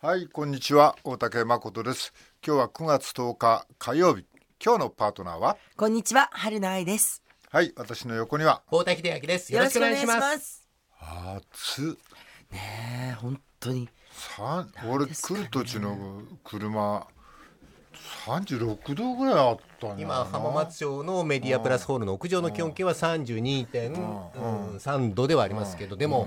はい、こんにちは。大竹誠です。今日は9月10日火曜日。今日のパートナーは、 こんにちは、春菜愛です。 はい、私の横には大竹秀明です。よろしくお願いします。 暑ねえ、本当に俺来る途中の車36度ぐらいあったんだよな。 今浜松町のメディアプラスホールの屋上の気温計は32.3 度ではありますけど、でも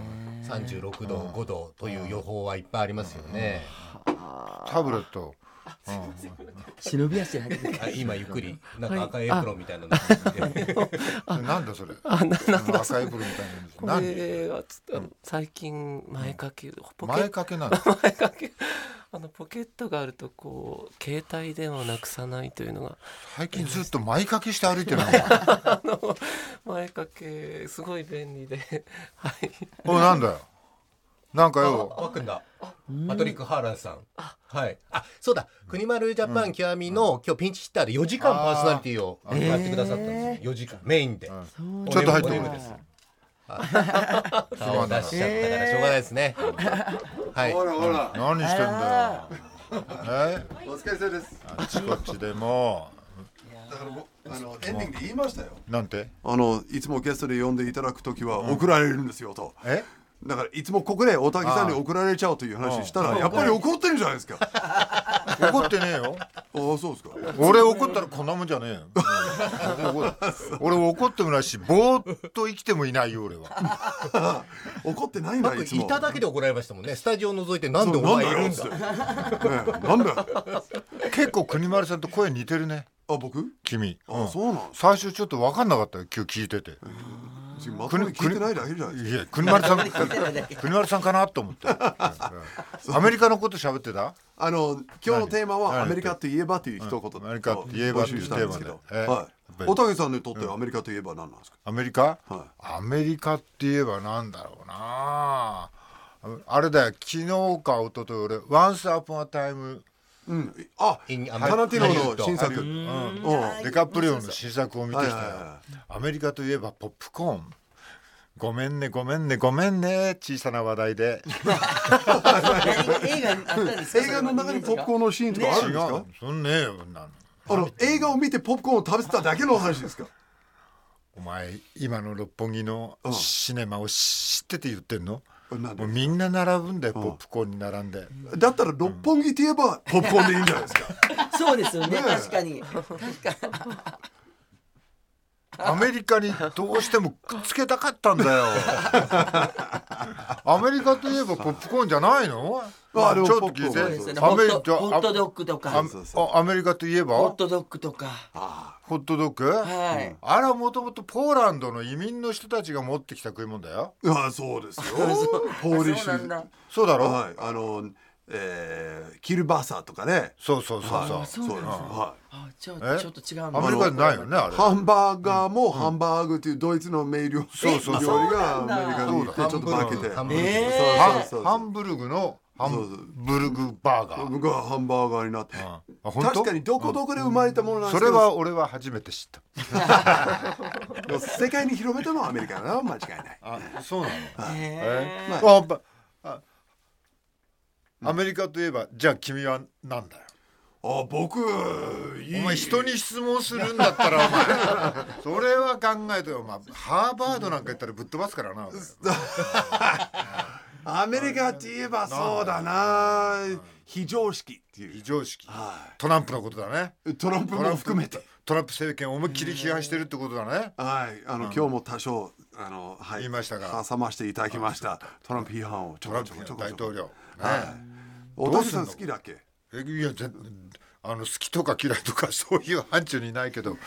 36度5度という予報はいっぱいありますよね。 タブレット忍び足で入ってくる。 今ゆっくりなんか赤いエプロンみたいなのなんだそれ赤いエプロンみたいなこれは最近前掛けなんだ前掛けポケットがあるとこう携帯電話をなくさないというのが最近ずっと前掛けして歩いてるの前掛けすごい便利ではいなんだよなんかよワクンだパトリック・ハーランさん、はい、そうだ国丸ジャパン極みの今日ピンチヒッターで4時間パーソナリティをやってくださったんですよ。4時間メインで、 ちょっと入ってる顔出しちゃったからしょうがないですね。はい、 ほら何してんだよお疲れ様です。 あっちこっちでもだからエンディングで言いましたよ。 なんていつもゲストで呼んでいただくときは送られるんですよと。だからいつもここで大竹さんに送られちゃうという話したらやっぱり怒ってるじゃないですか。 怒ってねえよ。 そうですか。 俺怒ったらこんなもんじゃねえよ。俺怒ってもないしぼーっと生きてもいないよ俺は。 怒ってないんだいつも。 いただけで怒られましたもんね。スタジオを覗いてなんでお前いるんだ。 なんだ。 結構国丸さんと声似てるね。 僕？ 君。 そうなの。 最初ちょっと分かんなかったよ今日聞いてて。 まともに聞いてないだけじゃないですか。 いや国丸さんかなと思って。アメリカのこと喋ってた？ 今日のテーマはアメリカといえばという一言。 アメリカといえばというテーマで。 大竹さんにとってアメリカといえば何なんですか？ アメリカ？アメリカって言えばなんだろうな。あれだよ昨日か一昨日俺 Once Upon a Time。 タランティーノの新作、 デカプリオの新作を見てきたよ。アメリカといえばポップコーン。ごめんね小さな話題で。 映画の中にポップコーンのシーンとかあるんですか？ そんねえよ映画を見てポップコーンを食べてただけの話ですか？ お前今の六本木のシネマを知ってて言ってんの？もうみんな並ぶんだよポップコーンに並んで。 だったら六本木といえばポップコーンでいいんじゃないですか？ そうですよね。確かにアメリカにどうしてもくっつけたかったんだよ。アメリカといえばポップコーンじゃないの？ちょっと聞いて。 ホットドッグとかアメリカといえばホットドッグとかホットドッグ？あれはもともとポーランドの移民の人たちが持ってきた食い物だよ。 そうですよ。ポーリッシュ。 そうだろ？ キルバサとかね。 そうじゃあちょっと違う。 アメリカにないよねあれ。 ハンバーガーもハンバーグというドイツの名料理がアメリカに行ってちょっと負けて。 ハンブルグのハンブルグバーガーがハンバーガーになって。確かにどこで生まれたものなんですけど。 それは俺は初めて知った。 世界に広めたのはアメリカだな間違いない。 そうなの？アメリカといえばじゃあ君はなんだよ？ 僕お前人に質問するんだったらお前それは考えてよ。ハーバードなんか言ったらぶっ飛ばすからな。 アメリカといえばそうだな、非常識っていう。 非常識、トランプのことだね。 トランプも含めてトランプ政権を思いっきり批判してるってことだね。 今日も多少言いましたが挟ませていただきました。トランプ批判をトランプ大統領。 大竹さん好きだっけ？ いや好きとか嫌いとかそういう範疇にないけど、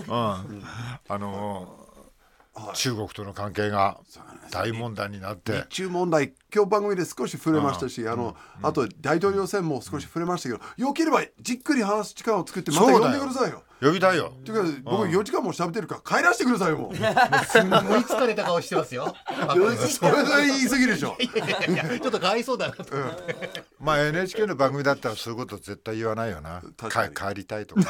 中国との関係が大問題になって日中問題今日番組で少し触れましたし、あと大統領選も少し触れましたけど、よければじっくり話す時間を作ってまた呼んでくださいよ。 呼びたいよ。 ていうか僕4時間も喋ってるから帰らせてくださいよ。もうすごい疲れた顔してますよ。 それが言い過ぎでしょ。 いやちょっとかわいそうだなと。 NHK の番組だったらそういうこと絶対言わないよな。帰りたいとか、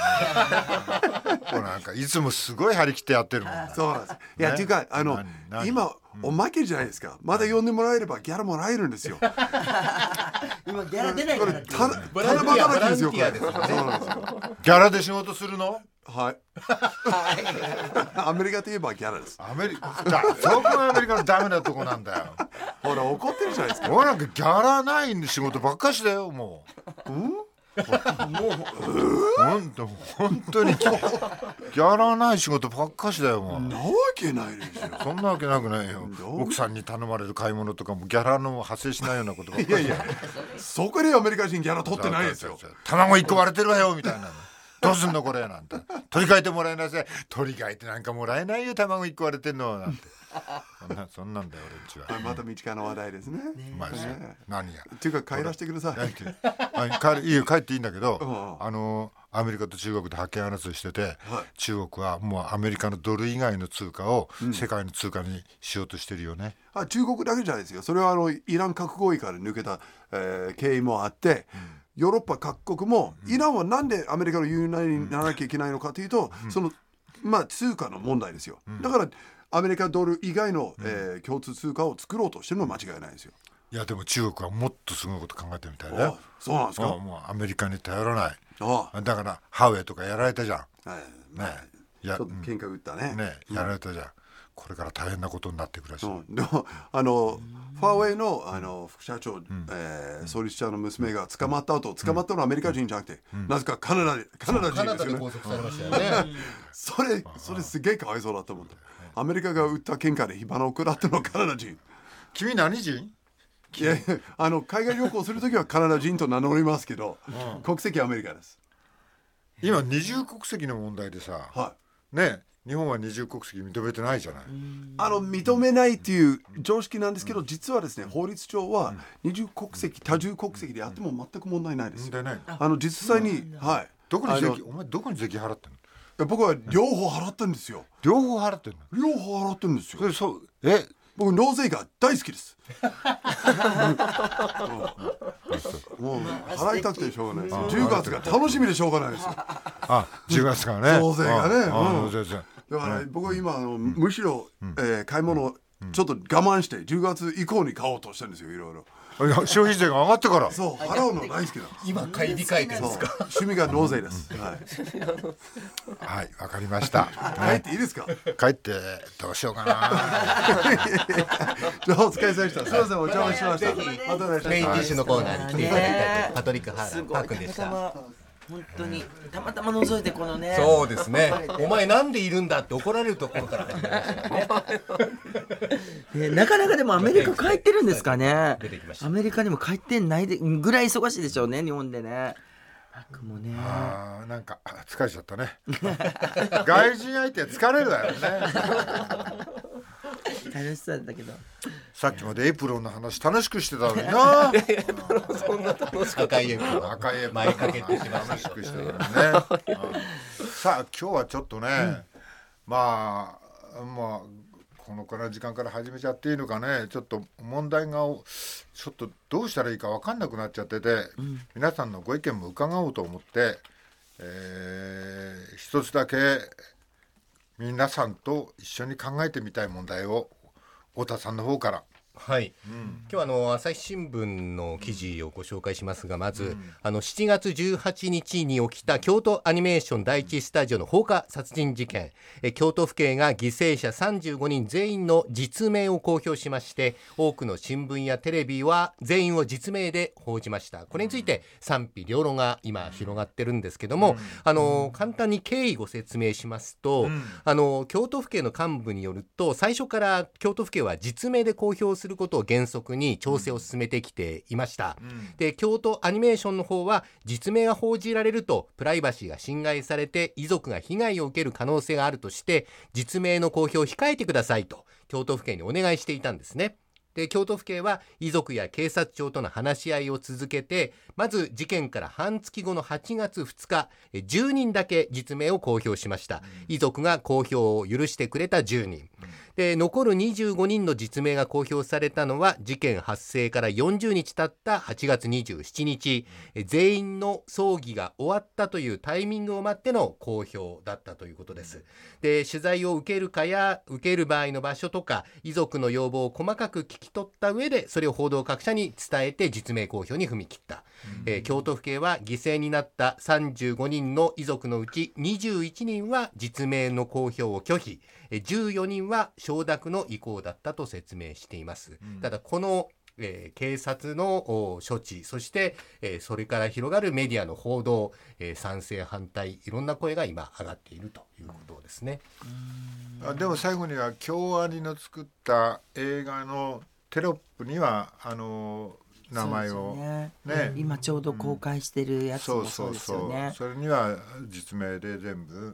なんかいつもすごい張り切ってやってるもんね。 そうなんです。いやっていうか今おまけじゃないですか。まだ呼んでもらえればギャラもらえるんですよ。 今ギャラ出ないからってボランティアボランティアですよね。 そうなんですよ。 ギャラで仕事するの？ はい。アメリカといえばギャラです。 アメリカそこがアメリカのダメなとこなんだよ。 ほら怒ってるじゃないですか。 俺なんかギャラない仕事ばっかしだよもう。本当にギャラない仕事ばっかしだよもう。 なわけないでしょ。 そんなわけなくないよ。奥さんに頼まれる買い物とかもギャラの発生しないようなことばっかり。 いやいや、そこでアメリカ人ギャラ取ってないですよ。 卵1個割れてるわよみたいな。どうすんのこれなんて。取り替えてもらいなさい。取り替えてなんかもらえないよ、卵1個割れてんのなんて。そんなんだよ俺んちは。 また道川の話題ですね。 まあ何がっていうか帰らせてください。 いいよ帰っていいんだけど、アメリカと中国で覇権争いしてて、中国はもうアメリカのドル以外の通貨を世界の通貨にしようとしてるよね。 中国だけじゃないですよ。それはイラン核合意から抜けた、経緯もあって、ヨーロッパ各国も、イランはなんでアメリカの言うなりにならなきゃいけないのかというと、その通貨の問題ですよ。だからアメリカドル以外の、共通通貨を作ろうとしてるのは間違いないですよ。 いやでも中国はもっとすごいこと考えてるみたいだよ。 そうなんですか。 もうアメリカに頼らない。だからハウェイとかやられたじゃん。 ちょっと喧嘩打ったね。 やられたじゃん。これから大変なことになってくるらしい。 でもファーウェイの副社長、創立者の娘が捕まった後、捕まったのはアメリカ人じゃなくて、なぜかカナダ人ですよね。 拘束されましたよね。 それすげえかわいそうだと思った。アメリカが打った喧嘩で火花を食らったのはカナダ人。 君何人？ いや海外旅行するときはカナダ人と名乗りますけど、国籍はアメリカです。 今二重国籍の問題でさ、ね、日本は二重国籍認めてないじゃない。 認めないっていう常識なんですけど、実はですね、法律上は二重国籍、多重国籍であっても全く問題ないです。実際に、 お前どこに税金払ってんの？ 僕は両方払ってるんですよ。 両方払ってんの？ 両方払ってるんですよ。僕納税が大好きです。もう払いたくてしょうがないです。10月が楽しみでしょうがないですよ。 10月からね。 納税がね。だから僕は今むしろ買い物ちょっと我慢して10月以降に買おうとしてるんですよ。いろいろ。 消費税が上がってから。 そう、払うの大好きなんです。 今買い控えてるんですか？ 趣味が納税です。 はい、わかりました。 帰っていいですか？ 帰ってどうしようかな。 お疲れ様でした。すみません、お邪魔しました。 メインディッシュのコーナーに来ていただいたパトリック・ハーラーパー君でした。 本当にたまたま覗いてこのね。 そうですね。お前なんでいるんだって怒られるところから始まりましたね。 なかなかでもアメリカ帰ってるんですかね。 出てきました。 アメリカにも帰ってないでぐらい忙しいでしょうね、日本でね。もね、 なんか疲れちゃったね。外人相手は疲れるわよね。 楽しそうだけど。 さっきまでエプロンの話楽しくしてたのにな。 そんな楽しく赤いエプロン前かけてしま楽しくしてたのにね。さあ今日はちょっとね、まあこのくらいの時間から始めちゃっていいのかね。ちょっと問題がちょっとどうしたらいいか分かんなくなっちゃってて、皆さんのご意見も伺おうと思って、一つだけ皆さんと一緒に考えてみたい問題を太田さんの方から。 はい、今日は朝日新聞の記事をご紹介しますが、まず、7月18日に起きた京都アニメーション第一スタジオの放火殺人事件、京都府警が犠牲者35人全員の実名を公表しまして、多くの新聞やテレビは全員を実名で報じました。これについて賛否両論が今広がってるんですけども、簡単に経緯ご説明しますと、京都府警の幹部によると、最初から京都府警は実名で公表することを原則に調整を進めてきていました。で、京都アニメーションの方は実名が報じられるとプライバシーが侵害されて遺族が被害を受ける可能性があるとして、実名の公表を控えてくださいと京都府警にお願いしていたんですね。で、京都府警は遺族や警察庁との話し合いを続けて、まず事件から半月後の8月2日、10人だけ実名を公表しました。遺族が公表を許してくれた10人で残る25人の実名が公表されたのは事件発生から40日経った8月27日、全員の葬儀が終わったというタイミングを待っての公表だったということです。で取材を受けるかや受ける場合の場所とか遺族の要望を細かく聞き取った上でそれを報道各社に伝えて実名公表に踏み切った。京都府警は犠牲になった35人の遺族のうち21人は実名の公表を拒否、14人は承諾の意向だったと説明しています。ただこの警察の処置、そして、それから広がるメディアの報道、賛成反対いろんな声が今上がっているということですね。 でも最後には京アニの作った映画のテロップには名前をね、 今ちょうど公開してるやつもそうですよね。 それには実名で全部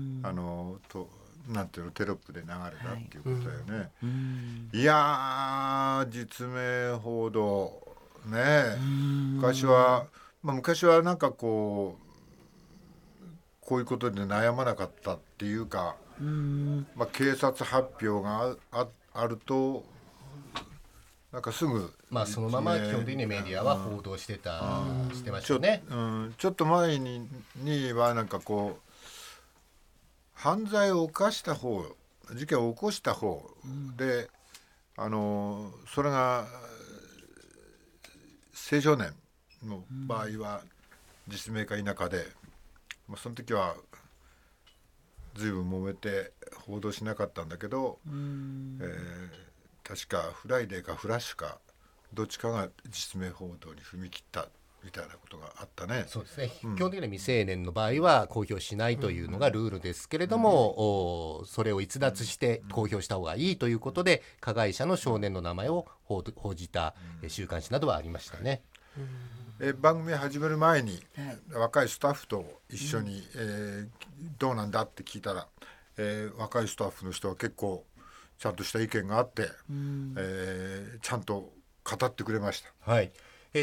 なんていうのテロップで流れたっていうことだよね。いや実名報道ね、昔はなんかこういうことで悩まなかったっていうか、警察発表があるとなんかすぐそのまま基本的にメディアは報道してましたね。 ちょっと前にはなんかこう犯罪を犯した方、事件を起こした方で、それが青少年の場合は実名か否かで、その時は随分揉めて報道しなかったんだけど、確かフライデーかフラッシュかどっちかが実名報道に踏み切ったみたいなことがあったね。 そうですね、基本的には未成年の場合は公表しないというのがルールですけれども、それを逸脱して公表した方がいいということで加害者の少年の名前を報じた週刊誌などはありましたね。 番組始める前に、若いスタッフと一緒に、どうなんだって聞いたら、若いスタッフの人は結構ちゃんとした意見があって、ちゃんと語ってくれました。 はい、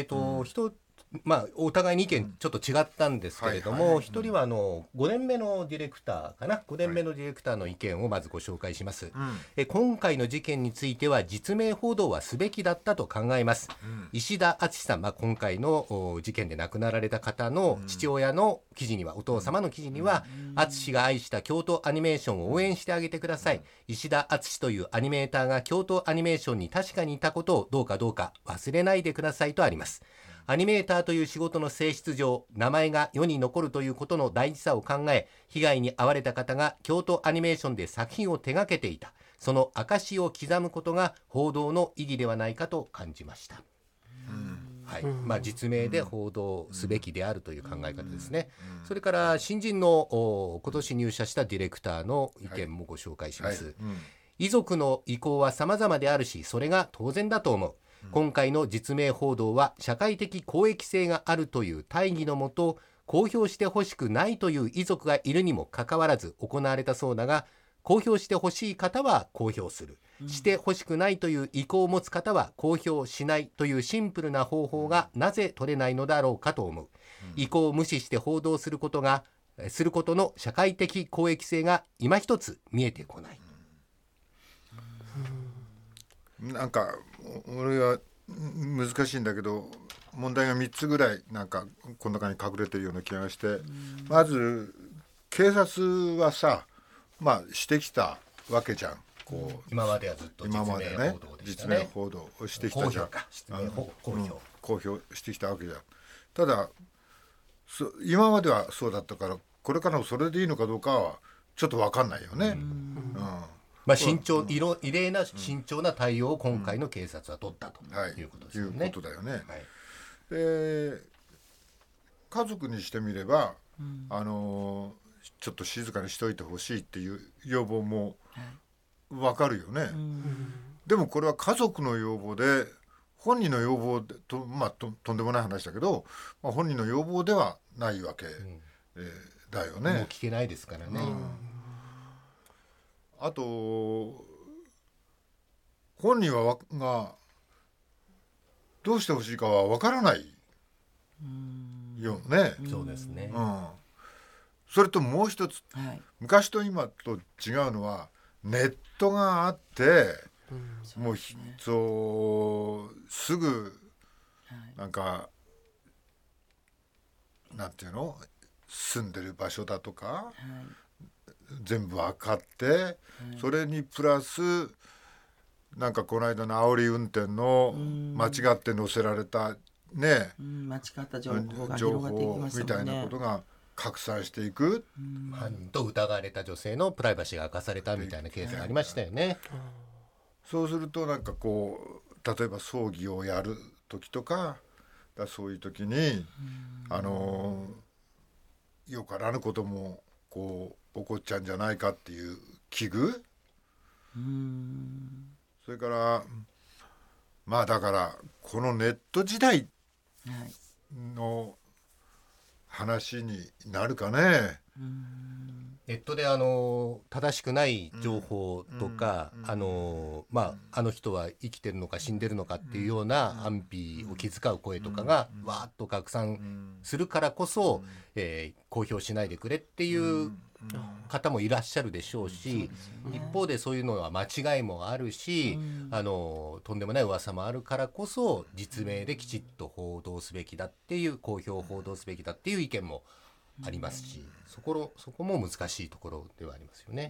お互いに意見ちょっと違ったんですけれども、一人は5年目のディレクターかな、5年目のディレクターの意見をまずご紹介します。今回の事件については実名報道はすべきだったと考えます。石田敦さん、今回の事件で亡くなられた方の父親の記事には、お父様の記事には、敦が愛した京都アニメーションを応援してあげてください。石田敦というアニメーターが京都アニメーションに確かにいたことをどうか忘れないでくださいとあります。アニメーターという仕事の性質上、名前が世に残るということの大事さを考え、被害に遭われた方が京都アニメーションで作品を手掛けていた、その証を刻むことが報道の意義ではないかと感じました。実名で報道すべきであるという考え方ですね。それから新人の今年入社したディレクターの意見もご紹介します。遺族の意向は様々であるし、それが当然だと思う。今回の実名報道は社会的公益性があるという大義のもと、公表してほしくないという遺族がいるにもかかわらず行われたそうだが、公表してほしい方は公表する、してほしくないという意向を持つ方は公表しないというシンプルな方法がなぜ取れないのだろうかと思う。意向を無視して報道することの社会的公益性が今一つ見えてこない。 なんか俺は難しいんだけど、問題が3つぐらいなんかこの中に隠れてるような気がして、まず警察はさ、してきたわけじゃん。 今まではずっと実名報道でしたね。 実名報道をしてきたじゃん。公表してきたわけじゃん。ただ今まではそうだったから、これからもそれでいいのかどうかはちょっと分かんないよね。 異例な慎重な対応を今回の警察は取ったということですよね。 いうことだよね。で、家族にしてみれば、ちょっと静かにしといてほしいっていう要望もわかるよね。でもこれは家族の要望で、本人の要望で とんでもない話だけど、本人の要望ではないわけ、だよね。 もう聞けないですからね。 あと本人がどうしてほしいかは分からないよね。 そうですね。 それともう一つ、昔と今と違うのは、 ネットがあって、 うんもうすぐなんか、なんていうの、住んでる場所だとか全部分かって、それにプラスなんかこの間の煽り運転の間違って載せられたね、 間違った情報が広がっていきましたみたいもんね。 なことが拡散していく、 犯人と疑われた女性のプライバシーが明かされたみたいなケースがありましたよね。 そうするとなんかこう例えば葬儀をやる時とかそういう時によからぬこともこう起こっちゃうんじゃないかっていう危惧、それからまあだからこのネット時代の話になるかね。 ネットで正しくない情報とか、あの人は生きてるのか死んでるのかっていうような安否を気遣う声とかがわーっと拡散するからこそ、公表しないでくれっていう方もいらっしゃるでしょうし、一方でそういうのは間違いもあるし、とんでもない噂もあるからこそ実名できちっと報道すべきだっていう、公表報道すべきだっていう意見もありますし、そこも難しいところではありますよね。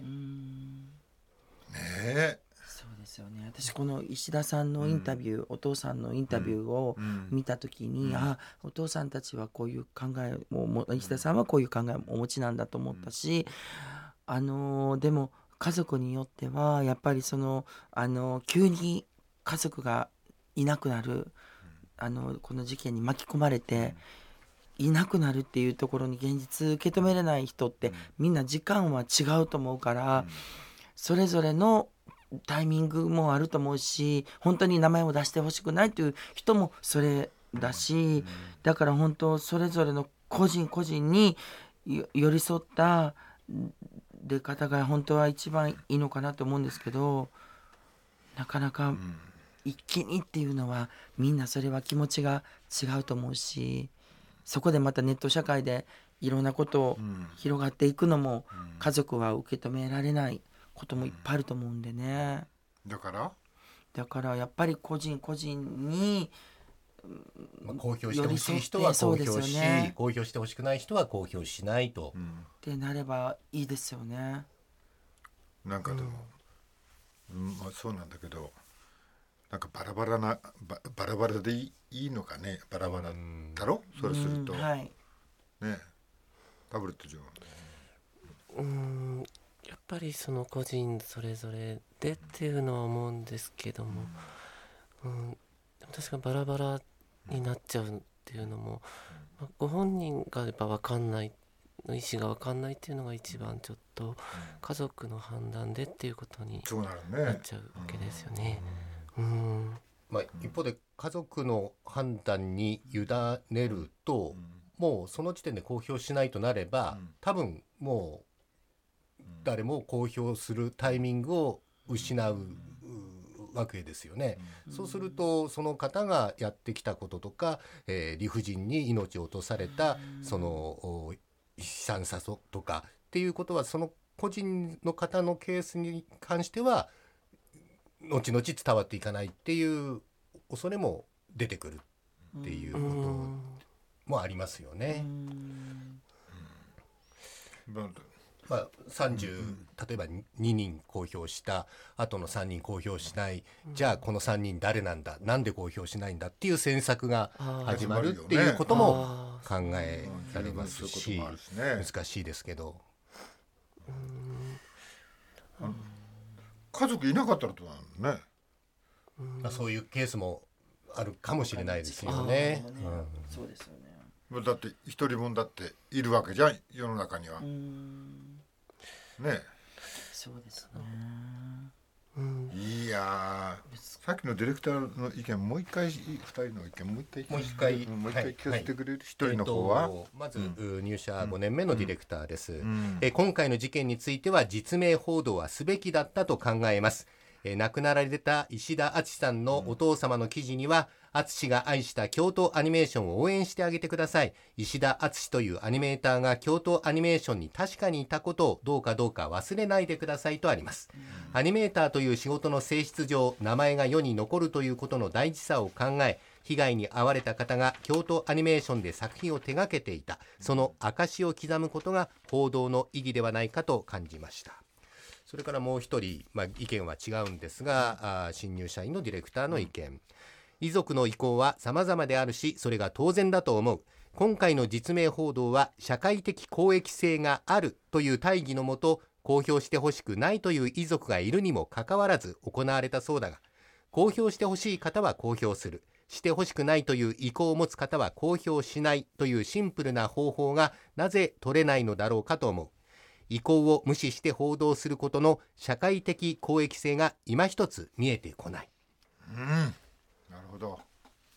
そうですよね。私この石田さんのインタビュー、お父さんのインタビューを見た時に、お父さんたちはこういう考えを石田さんはこういう考えをお持ちなんだと思ったし、でも家族によってはやっぱり急に家族がいなくなる、この事件に巻き込まれていなくなるっていうところに現実受け止めれない人ってみんな時間は違うと思うから、それぞれのタイミングもあると思うし、本当に名前を出してほしくないという人もそれだし、だから本当それぞれの個人個人に寄り添った出方が本当は一番いいのかなと思うんですけど、なかなか一気にっていうのはみんなそれは気持ちが違うと思うし、そこでまたネット社会でいろんなことを広がっていくのも家族は受け止められないこともいっぱいあると思うんでね。 だからやっぱり個人個人に公表してほしい人は公表し、公表してほしくない人は公表しないと、 ってなればいいですよね。 なんかでも、まあ、そうなんだけど、なんかバラバラでいいのかね。バラバラだろ、それすると、ね、タブレット上やっぱりその個人それぞれでっていうのは思うんですけども、でも確かにバラバラになっちゃうっていうのも、ご本人がやっぱ分かんないの意思が分かんないっていうのが一番ちょっと家族の判断でっていうことになっちゃうわけですよね。 一方で家族の判断に委ねると、もうその時点で公表しないとなれば、多分もう誰も公表するタイミングを失うわけですよね。そうするとその方がやってきたこととか、理不尽に命を落とされたその悲惨さとかっていうことは、その個人の方のケースに関しては後々伝わっていかないっていう恐れも出てくるっていうこともありますよね。30、例えば2人公表した後の3人公表しない、じゃあこの3人誰なんだ、なんで公表しないんだっていう詮索が始まるっていうことも考えられますし、難しいですけど、 家族いなかったらどうなるのね。 そういうケースもあるかもしれないですよね。 そうですよね。 だって一人分だっているわけじゃん、世の中には。ね。 そうですね。いやさっきのディレクターの意見もう一回、2人の意見もう一回聞かせてくれる。一人の方は、 まず入社5年目のディレクターです。今回の事件については実名報道はすべきだったと考えます。 亡くなられた石田敦さんのお父様の記事には、敦が愛した京都アニメーションを応援してあげてください。石田敦というアニメーターが京都アニメーションに確かにいたことをどうか忘れないでくださいとあります。アニメーターという仕事の性質上、名前が世に残るということの大事さを考え、被害に遭われた方が京都アニメーションで作品を手掛けていた、その証を刻むことが報道の意義ではないかと感じました。それからもう一人、意見は違うんですが、新入社員のディレクターの意見。遺族の意向は様々であるし、それが当然だと思う。今回の実名報道は社会的公益性があるという大義のもと、公表してほしくないという遺族がいるにもかかわらず行われたそうだが、公表してほしい方は公表する、してほしくないという意向を持つ方は公表しないというシンプルな方法がなぜ取れないのだろうかと思う。意向を無視して報道することの社会的公益性が今一つ見えてこない。 なるほど。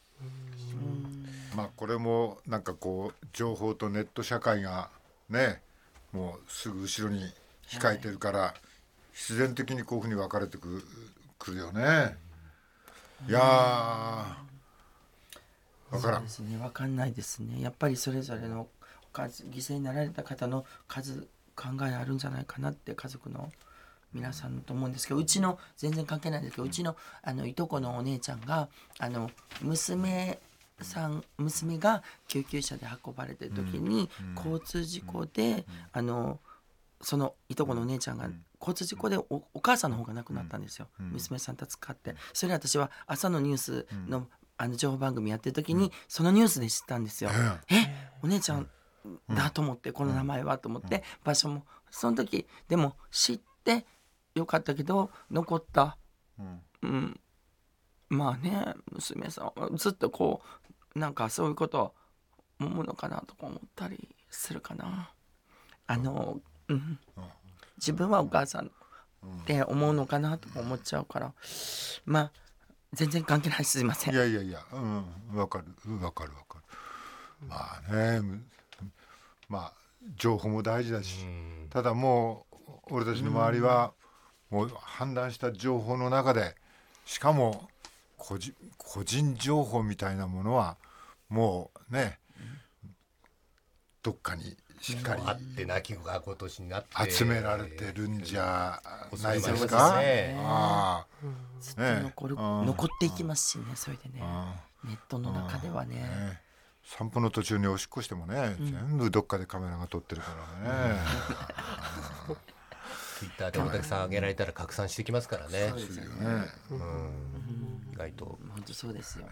これもなんかこう情報とネット社会がね、もうすぐ後ろに控えてるから、必然的にこういうふうに分かれてくるよね。いやー、分からん。 そうですね、分かんないですね。やっぱりそれぞれの犠牲になられた方の数、考えあるんじゃないかなって、家族の皆さんと思うんですけど、うちの全然関係ないんですけど、うちのいとこのお姉ちゃんが娘が救急車で運ばれてる時に、交通事故でそのいとこのお姉ちゃんが交通事故で お母さんの方が亡くなったんですよ、娘さんと使って。それ私は朝のニュースの、情報番組やってる時に、そのニュースで知ったんですよ。お姉ちゃんだと思って、この名前はと思って、場所もその時でも知ってよかったけど、残った、まあね、娘さんはずっとこうなんかそういうことを思うのかなとか思ったりするかな。自分はお母さんって思うのかなとか思っちゃうから、全然関係ない。すいません。 いや、分かる。情報も大事だし、ただもう俺たちの周りはもう判断した情報の中で、しかも個人情報みたいなものはもうね、どっかにしっかりあって泣きが今年になって集められてるんじゃないですか。 ずっと残っていきますしね。それでね、ネットの中ではね、 散歩の途中におしっこしてもね、全部どっかでカメラが撮ってるからね。 ツイッターで大竹さん上げられたら拡散してきますからね。 そうですよね。 意外と本当そうですよ。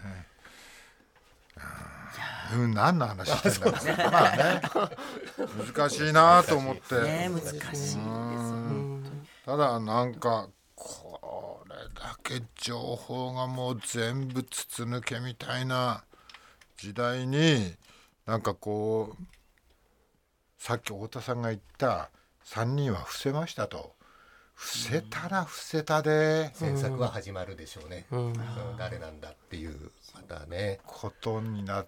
何の話してんだろう。難しいなと思って。 難しいです。 ただなんかこれだけ情報がもう全部筒抜けみたいな時代に、なんかこうさっき太田さんが言った3人は伏せましたと。伏せたら伏せたで詮索は始まるでしょうね。誰なんだっていうまたねことになって、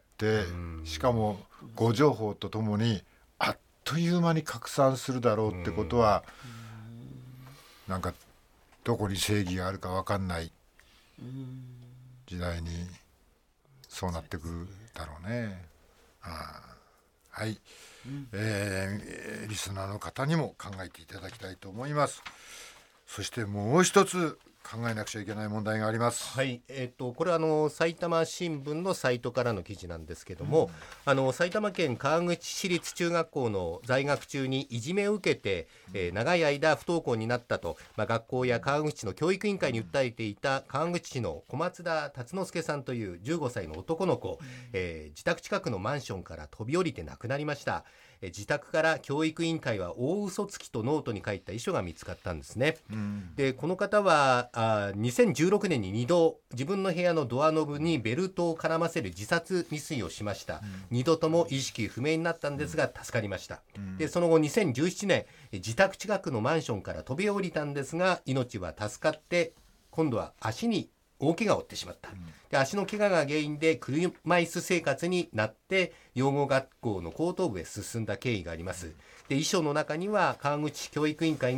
しかも誤情報とともにあっという間に拡散するだろうってことは、なんかどこに正義があるか分かんない時代にそうなってくるだろうね。はい、リスナーの方にも考えていただきたいと思います。そしてもう一つ考えなくちゃいけない問題があります。 はい、これは埼玉新聞のサイトからの記事なんですけども、埼玉県川口市立中学校の在学中にいじめを受けて、長い間不登校になったと、学校や川口市の教育委員会に訴えていた川口市の小松田達之助さんという15歳の男の子、自宅近くのマンションから飛び降りて亡くなりました。自宅から教育委員会は大嘘つきとノートに書いた遺書が見つかったんですね。でこの方は2016年に2度自分の部屋のドアノブにベルトを絡ませる自殺未遂をしました。2度とも意識不明になったんですが助かりました。でその後2017年自宅近くのマンションから飛び降りたんですが命は助かって今度は足に大怪我を負ってしまった。で足の怪我が原因で車椅子生活になって養護学校の高等部へ進んだ経緯があります。で遺書の中には川口教育委員会が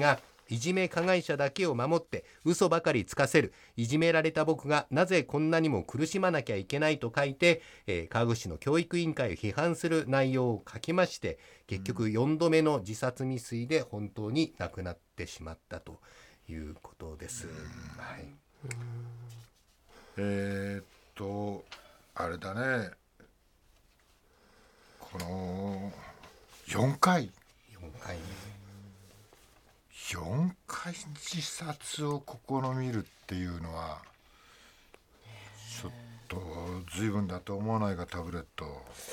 いじめ加害者だけを守って嘘ばかりつかせる、いじめられた僕がなぜこんなにも苦しまなきゃいけないと書いて、川口市の教育委員会を批判する内容を書きまして、結局4度目の自殺未遂で本当に亡くなってしまったということです。はい、 あれだね、この4回自殺を試みるっていうのはちょっと随分だと思わないか、タブレット。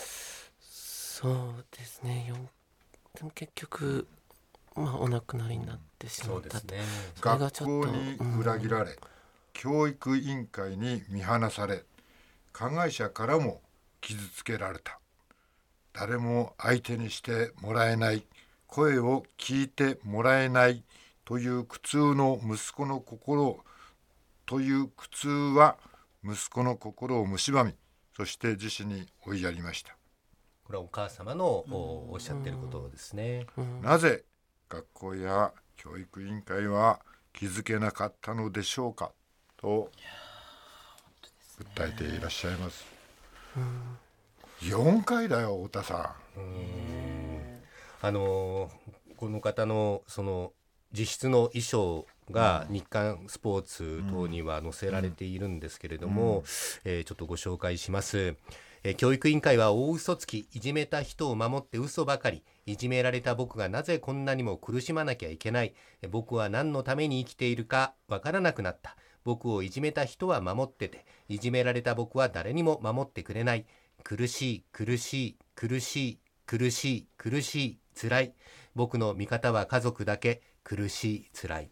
そうですね。でも結局、お亡くなりになってしまったと。それがちょっと学校に裏切られ、教育委員会に見放され、加害者からも傷つけられた。誰も相手にしてもらえない、声を聞いてもらえないという苦痛の息子の心という苦痛は息子の心を蝕み、そして自死に追いやりました。 これはお母様のおっしゃってることですね。 なぜ学校や教育委員会は気づけなかったのでしょうかと訴えていらっしゃいます。4回だよ、太田さん。 この方のその自筆の衣装が日刊スポーツ等には載せられているんですけれども、ちょっとご紹介します。教育委員会は大嘘つき、いじめた人を守って嘘ばかり、いじめられた僕がなぜこんなにも苦しまなきゃいけない、僕は何のために生きているかわからなくなった、僕をいじめた人は守ってて、いじめられた僕は誰にも守ってくれない、苦しい苦しい苦しい苦しい苦しい辛い、僕の味方は家族だけ、苦しい辛い。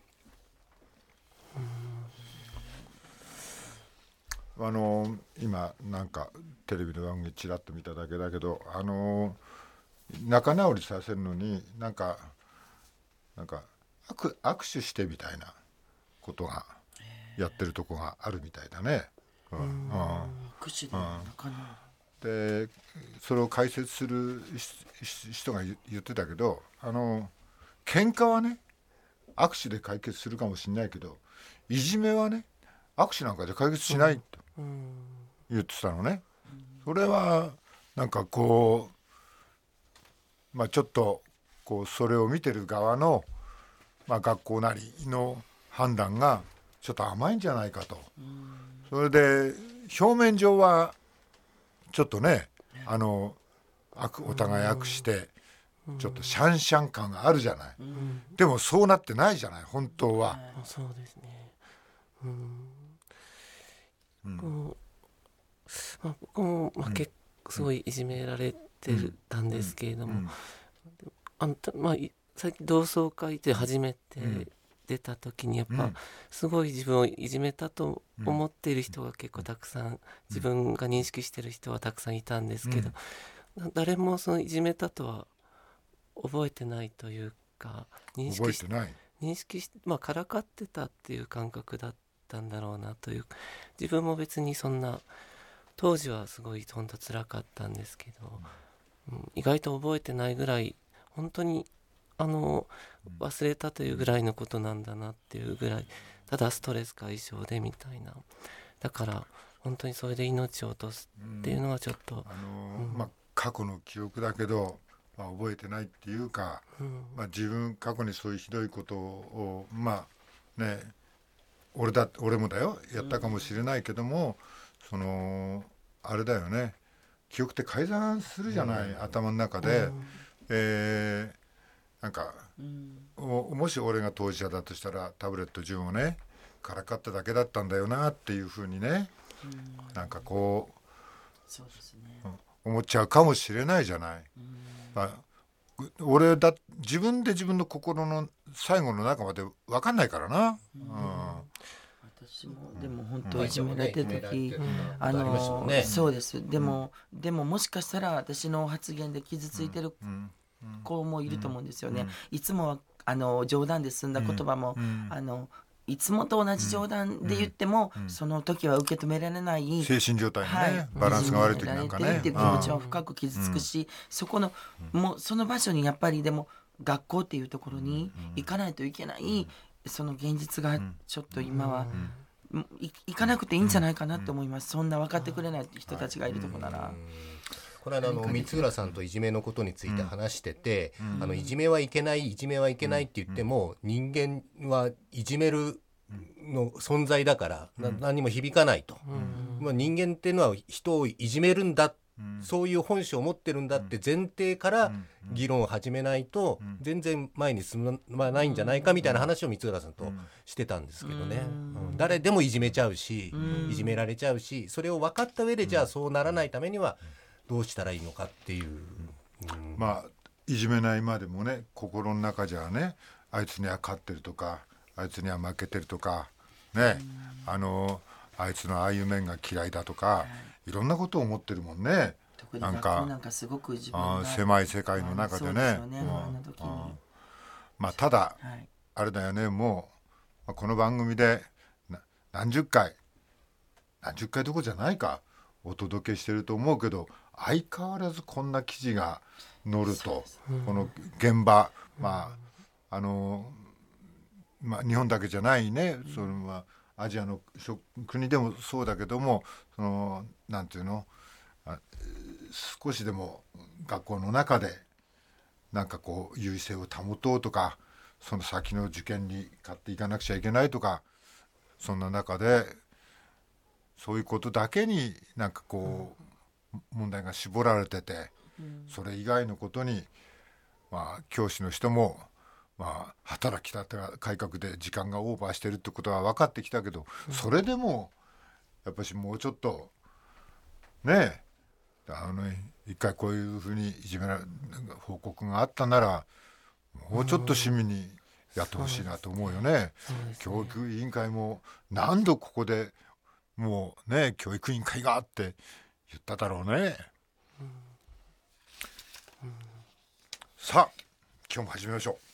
今なんかテレビの番組ちらっと見ただけだけど、仲直りさせるのになんか握手してみたいなことがやってるとこがあるみたいだね。でそれを解説する人が言ってたけど、喧嘩はね握手で解決するかもしれないけど、いじめはね握手なんかで解決しないと言ってたのね。それはなんかこう、ちょっとこうそれを見てる側の、学校なりの判断がちょっと甘いんじゃないかと。それで表面上はちょっとねお互い握手してちょっとシャンシャン感があるじゃない、でもそうなってないじゃない本当は。 そうですね。僕も、すごいいじめられてたんですけれども、最近同窓会で初めて出た時にやっぱすごい自分をいじめたと思っている人が結構たくさん、自分が認識している人はたくさんいたんですけど、誰もそのいじめたとは覚えてないというか、認識してからかってたっていう感覚だったんだろうなという。自分も別にそんな当時はすごい本当辛かったんですけど、意外と覚えてないぐらい本当に忘れたというぐらいのことなんだなっていうぐらい、ただストレス解消でみたいな。だから本当にそれで命を落とすっていうのはちょっと、 過去の記憶だけど、覚えてないっていうか、自分過去にそういうひどいことを俺もだよやったかもしれないけども、あれだよね、記憶って改ざんするじゃない、頭の中で。なんか、もし俺が当事者だとしたらタブレット順をねからかっただけだったんだよなっていうふうにね、なんかこう、そうですね、思っちゃうかもしれないじゃない。自分で自分の心の最後の中まで分かんないからな。 私もでも本当いじめられてる時、そうです。でももしかしたら私の発言で傷ついてる子もいると思うんですよね。いつもは冗談で済んだ言葉も、いつもと同じ冗談で言っても、その時は受け止められない精神状態のね、バランスが悪い時なんかね、 っていう気持ちは深く傷つくし、そこのもうその場所にやっぱりでも学校っていうところに行かないといけない、その現実がちょっと今は、行かなくていいんじゃないかなって思います。そんな分かってくれない人たちがいるとこなら。 この間三浦さんといじめのことについて話してて、いじめはいけないいじめはいけないって言っても、人間はいじめるの存在だから、何にも響かないと、人間っていうのは人をいじめるんだ、そういう本性を持ってるんだって前提から議論を始めないと全然前に進まないんじゃないかみたいな話を三浦さんとしてたんですけどね、誰でもいじめちゃうし、いじめられちゃうし、それを分かった上でじゃあそうならないためにはどうしたらいいのかっていう、 まあいじめないまでもね、心の中じゃね、あいつには勝ってるとか、あいつには負けてるとかね、あいつのああいう面が嫌いだとか、いろんなことを思ってるもんね。 特に学校なんかすごく自分が狭い世界の中でね。まあただ、あれだよね、もうこの番組で何十回どころじゃないかお届けしてると思うけど、相変わらずこんな記事が載ると、この現場、日本だけじゃないね、そのアジアの国でもそうだけども、そのなんていうの、少しでも学校の中でなんかこう優位性を保とうとか、その先の受験に勝っていかなくちゃいけないとか、そんな中でそういうことだけになんかこう問題が絞られてて、それ以外のことに教師の人も働き方改革で時間がオーバーしてるってことは分かってきたけど、それでもやっぱしもうちょっとね、一回こういうふうにいじめられ報告があったなら、もうちょっと市民にやってほしいなと思うよね。教育委員会も何度ここでもうね、教育委員会がって言っただろうね。さあ今日も始めましょう。